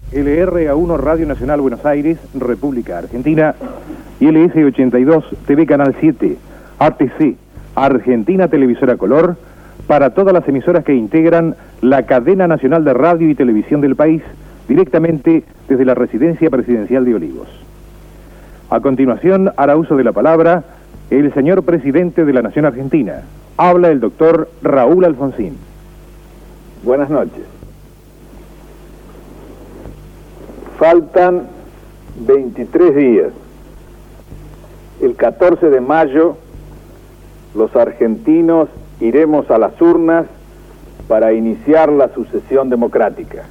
LRA1 Radio Nacional Buenos Aires, República Argentina, y LS82 TV Canal 7, ATC, Argentina Televisora Color, para todas las emisoras que integran la cadena nacional de radio y televisión del país, directamente desde la residencia presidencial de Olivos. A continuación hará uso de la palabra el señor presidente de la Nación Argentina. Habla el doctor Raúl Alfonsín. Buenas noches. Faltan 23 días. El 14 de mayo, los argentinos iremos a las urnas para iniciar la sucesión democrática.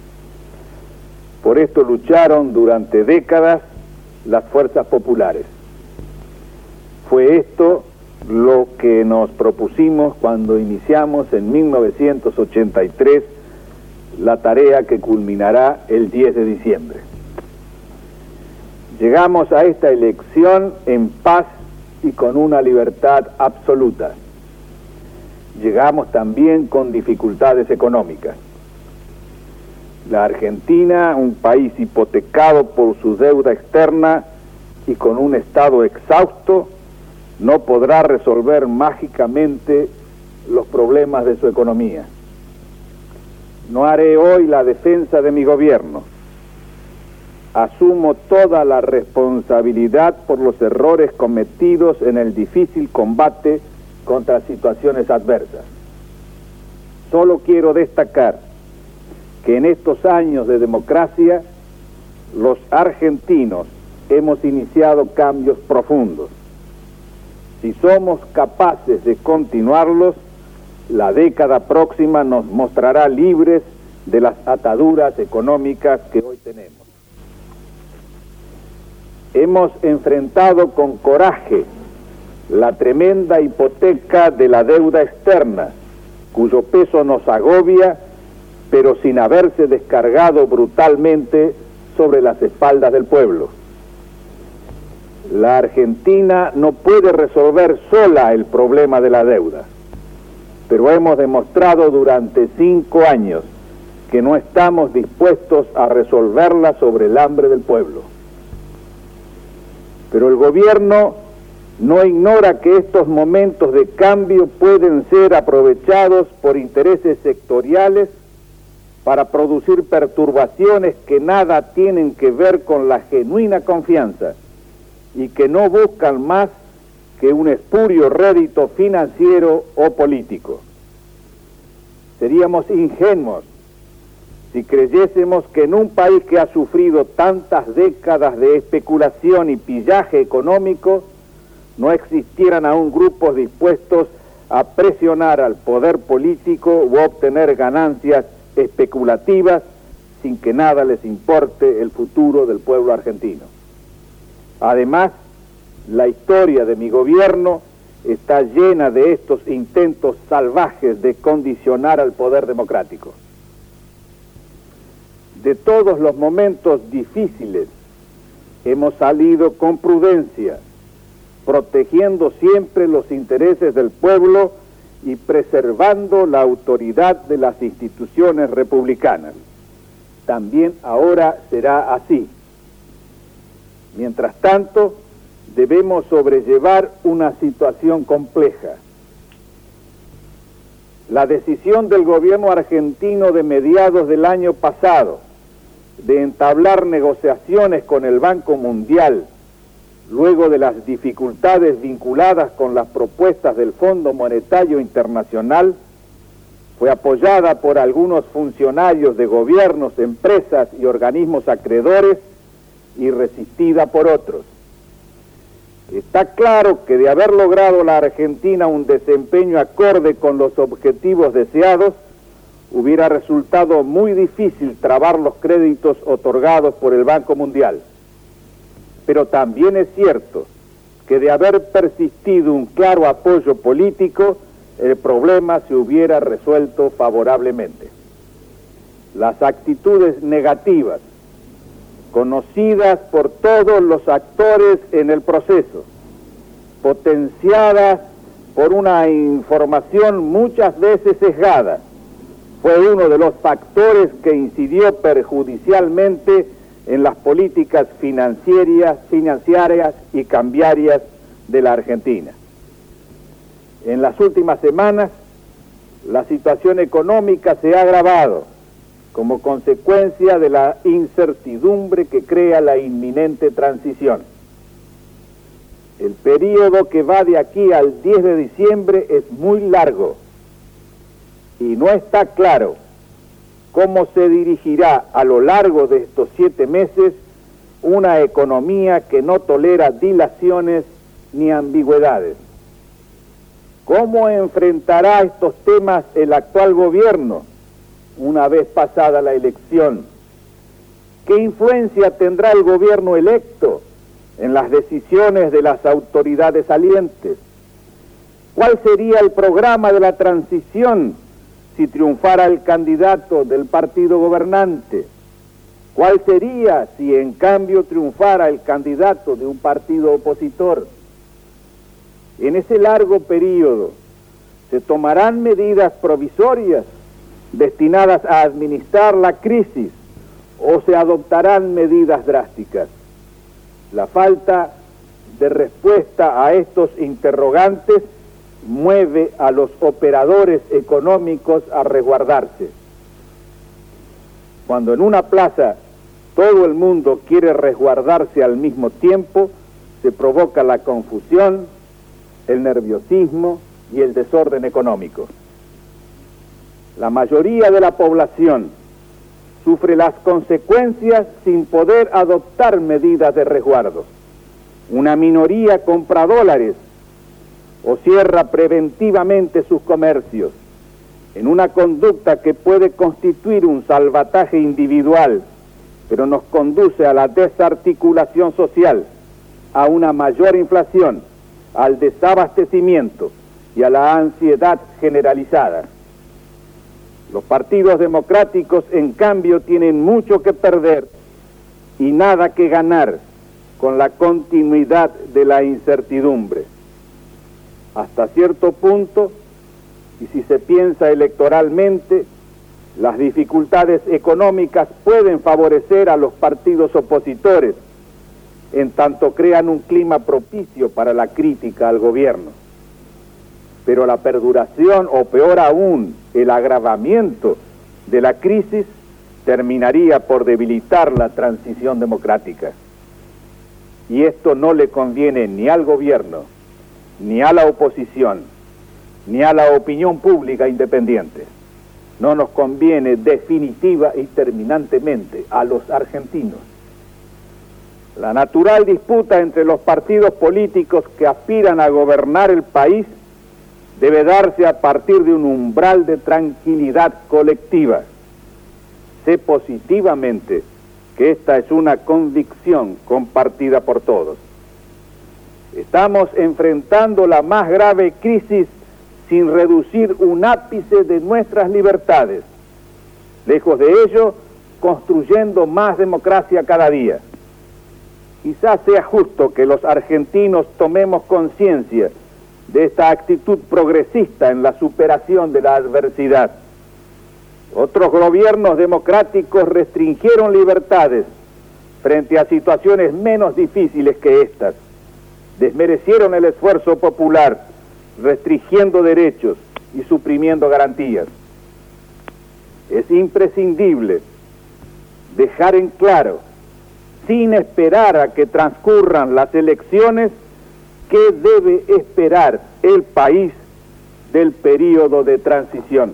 Por esto lucharon durante décadas las fuerzas populares. Fue esto lo que nos propusimos cuando iniciamos en 1983 la tarea que culminará el 10 de diciembre. Llegamos a esta elección en paz y con una libertad absoluta. Llegamos también con dificultades económicas. La Argentina, un país hipotecado por su deuda externa y con un Estado exhausto, no podrá resolver mágicamente los problemas de su economía. No haré hoy la defensa de mi gobierno. Asumo toda la responsabilidad por los errores cometidos en el difícil combate contra situaciones adversas. Solo quiero destacar que en estos años de democracia, los argentinos hemos iniciado cambios profundos. Si somos capaces de continuarlos, la década próxima nos mostrará libres de las ataduras económicas que hoy tenemos. Hemos enfrentado con coraje la tremenda hipoteca de la deuda externa, cuyo peso nos agobia, pero sin haberse descargado brutalmente sobre las espaldas del pueblo. La Argentina no puede resolver sola el problema de la deuda, pero hemos demostrado durante 5 años que no estamos dispuestos a resolverla sobre el hambre del pueblo. Pero el gobierno no ignora que estos momentos de cambio pueden ser aprovechados por intereses sectoriales para producir perturbaciones que nada tienen que ver con la genuina confianza y que no buscan más que un espurio rédito financiero o político. Seríamos ingenuos si creyésemos que en un país que ha sufrido tantas décadas de especulación y pillaje económico no existieran aún grupos dispuestos a presionar al poder político u obtener ganancias especulativas sin que nada les importe el futuro del pueblo argentino. Además, la historia de mi gobierno está llena de estos intentos salvajes de condicionar al poder democrático. De todos los momentos difíciles hemos salido con prudencia, protegiendo siempre los intereses del pueblo y preservando la autoridad de las instituciones republicanas. También ahora será así. Mientras tanto, debemos sobrellevar una situación compleja. La decisión del gobierno argentino de mediados del año pasado de entablar negociaciones con el Banco Mundial, luego de las dificultades vinculadas con las propuestas del Fondo Monetario Internacional, fue apoyada por algunos funcionarios de gobiernos, empresas y organismos acreedores y resistida por otros. Está claro que de haber logrado la Argentina un desempeño acorde con los objetivos deseados, hubiera resultado muy difícil trabar los créditos otorgados por el Banco Mundial. Pero también es cierto que de haber persistido un claro apoyo político, el problema se hubiera resuelto favorablemente. Las actitudes negativas, conocidas por todos los actores en el proceso, potenciadas por una información muchas veces sesgada, fue uno de los factores que incidió perjudicialmente en las políticas financieras y cambiarias de la Argentina. En las últimas semanas, la situación económica se ha agravado como consecuencia de la incertidumbre que crea la inminente transición. El periodo que va de aquí al 10 de diciembre es muy largo y no está claro cómo se dirigirá a lo largo de estos 7 meses una economía que no tolera dilaciones ni ambigüedades. ¿Cómo enfrentará estos temas el actual gobierno una vez pasada la elección? ¿Qué influencia tendrá el gobierno electo en las decisiones de las autoridades salientes? ¿Cuál sería el programa de la transición si triunfara el candidato del partido gobernante? ¿Cuál sería si en cambio triunfara el candidato de un partido opositor? En ese largo periodo, ¿se tomarán medidas provisorias destinadas a administrar la crisis o se adoptarán medidas drásticas? La falta de respuesta a estos interrogantes mueve a los operadores económicos a resguardarse. Cuando en una plaza todo el mundo quiere resguardarse al mismo tiempo, se provoca la confusión, el nerviosismo y el desorden económico. La mayoría de la población sufre las consecuencias sin poder adoptar medidas de resguardo. Una minoría compra dólares o cierra preventivamente sus comercios, en una conducta que puede constituir un salvataje individual, pero nos conduce a la desarticulación social, a una mayor inflación, al desabastecimiento y a la ansiedad generalizada. Los partidos democráticos, en cambio, tienen mucho que perder y nada que ganar con la continuidad de la incertidumbre. Hasta cierto punto, y si se piensa electoralmente, las dificultades económicas pueden favorecer a los partidos opositores, en tanto crean un clima propicio para la crítica al gobierno. Pero la perduración, o peor aún, el agravamiento de la crisis terminaría por debilitar la transición democrática. Y esto no le conviene ni al gobierno, ni a la oposición, ni a la opinión pública independiente. No nos conviene definitiva y terminantemente a los argentinos. La natural disputa entre los partidos políticos que aspiran a gobernar el país debe darse a partir de un umbral de tranquilidad colectiva. Sé positivamente que esta es una convicción compartida por todos. Estamos enfrentando la más grave crisis sin reducir un ápice de nuestras libertades. Lejos de ello, construyendo más democracia cada día. Quizás sea justo que los argentinos tomemos conciencia de esta actitud progresista en la superación de la adversidad. Otros gobiernos democráticos restringieron libertades frente a situaciones menos difíciles que estas. Desmerecieron el esfuerzo popular, restringiendo derechos y suprimiendo garantías. Es imprescindible dejar en claro, sin esperar a que transcurran las elecciones, qué debe esperar el país del período de transición.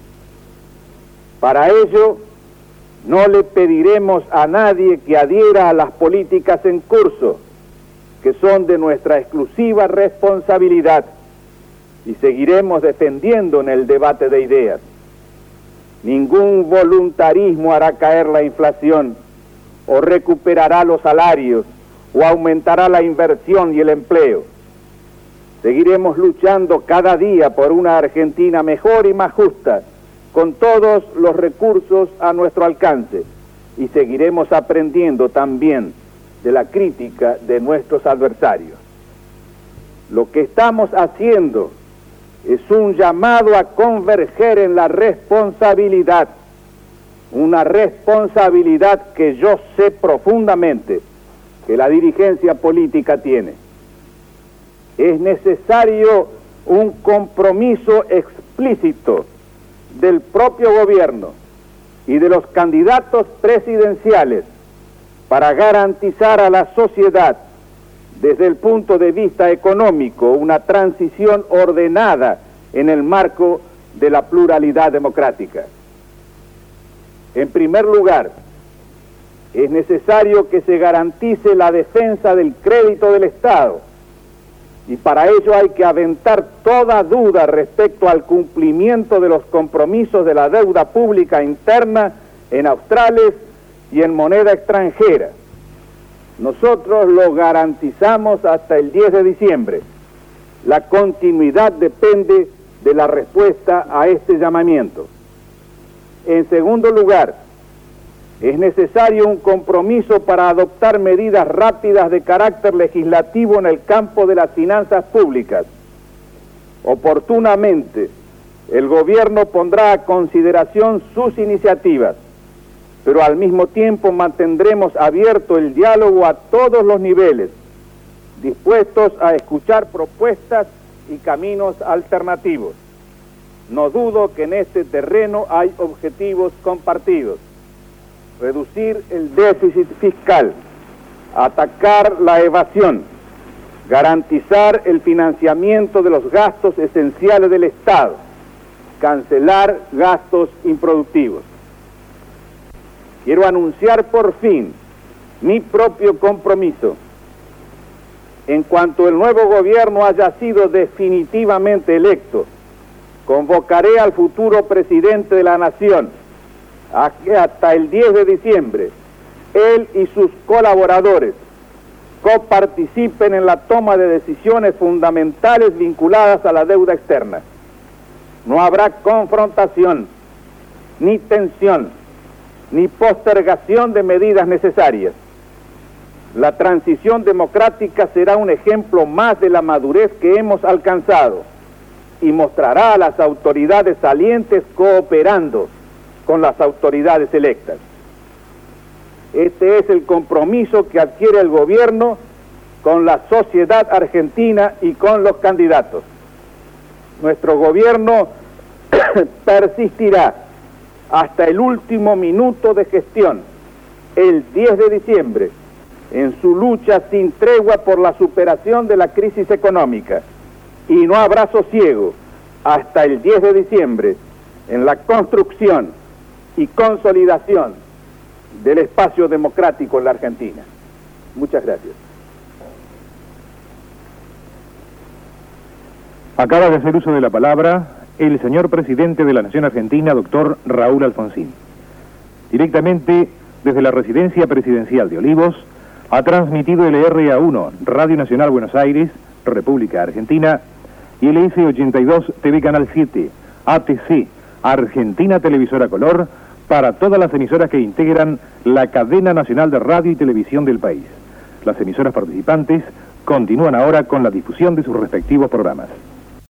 Para ello, no le pediremos a nadie que adhiera a las políticas en curso, que son de nuestra exclusiva responsabilidad, y seguiremos defendiendo en el debate de ideas. Ningún voluntarismo hará caer la inflación, o recuperará los salarios, o aumentará la inversión y el empleo. Seguiremos luchando cada día por una Argentina mejor y más justa, con todos los recursos a nuestro alcance, y seguiremos aprendiendo también de la crítica de nuestros adversarios. Lo que estamos haciendo es un llamado a converger en la responsabilidad, una responsabilidad que yo sé profundamente que la dirigencia política tiene. Es necesario un compromiso explícito del propio gobierno y de los candidatos presidenciales para garantizar a la sociedad, desde el punto de vista económico, una transición ordenada en el marco de la pluralidad democrática. En primer lugar, es necesario que se garantice la defensa del crédito del Estado, y para ello hay que aventar toda duda respecto al cumplimiento de los compromisos de la deuda pública interna en australes y en moneda extranjera. Nosotros lo garantizamos hasta el 10 de diciembre. La continuidad depende de la respuesta a este llamamiento. En segundo lugar, es necesario un compromiso para adoptar medidas rápidas de carácter legislativo en el campo de las finanzas públicas. Oportunamente, el gobierno pondrá a consideración sus iniciativas, pero al mismo tiempo mantendremos abierto el diálogo a todos los niveles, dispuestos a escuchar propuestas y caminos alternativos. No dudo que en este terreno hay objetivos compartidos: reducir el déficit fiscal, atacar la evasión, garantizar el financiamiento de los gastos esenciales del Estado, cancelar gastos improductivos. Quiero anunciar por fin mi propio compromiso. En cuanto el nuevo gobierno haya sido definitivamente electo, convocaré al futuro presidente de la Nación a que hasta el 10 de diciembre él y sus colaboradores coparticipen en la toma de decisiones fundamentales vinculadas a la deuda externa. No habrá confrontación, ni tensión, ni postergación de medidas necesarias. La transición democrática será un ejemplo más de la madurez que hemos alcanzado y mostrará a las autoridades salientes cooperando con las autoridades electas. Este es el compromiso que adquiere el gobierno con la sociedad argentina y con los candidatos. Nuestro gobierno persistirá hasta el último minuto de gestión, el 10 de diciembre, en su lucha sin tregua por la superación de la crisis económica, y no habrá sosiego hasta el 10 de diciembre en la construcción y consolidación del espacio democrático en la Argentina. Muchas gracias. Acaba de hacer uso de la palabra el señor presidente de la Nación Argentina, doctor Raúl Alfonsín. Directamente desde la residencia presidencial de Olivos, ha transmitido LRA1, Radio Nacional Buenos Aires, República Argentina, y LS82 TV Canal 7, ATC, Argentina Televisora Color, para todas las emisoras que integran la cadena nacional de radio y televisión del país. Las emisoras participantes continúan ahora con la difusión de sus respectivos programas.